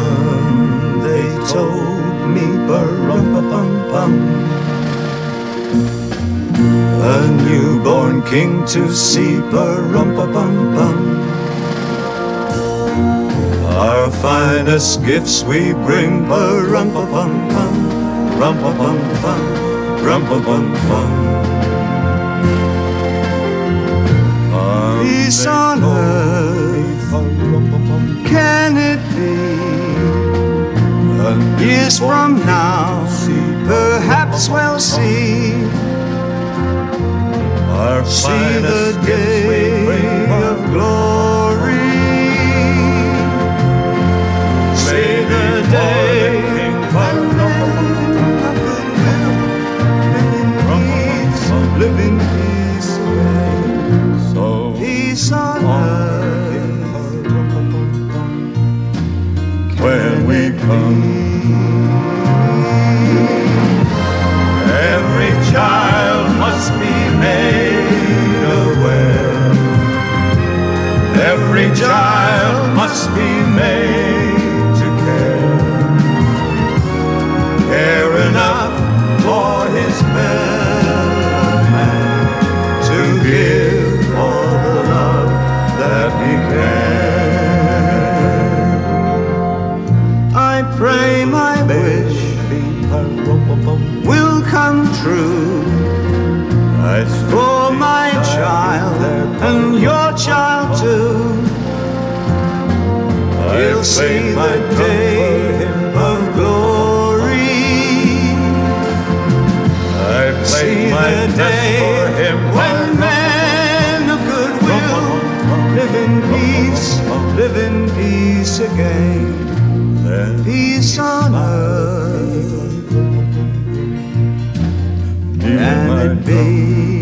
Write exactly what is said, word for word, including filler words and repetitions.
they told me, ba-rum-pa-pum-pum, a newborn king to see, ba-rum-pa-pum-pum. Our finest gifts we bring, ba-rum-pa-pum-pum, rum-pa-pum-pum, rum-pa-pum-pum. Peace on earth, can it be? Years from now, perhaps we'll see. Our see the day of glory. See the day of goodwill. Live in peace, so peace on earth when we come. Every child must be made aware. Every child must be made to care. Care enough for his fellow man, to give all the love that he can. I pray my wish will come true for my child and your child too. He'll see the day of glory. I see the day when men of goodwill live in peace, live in peace again. Peace on earth, can it be?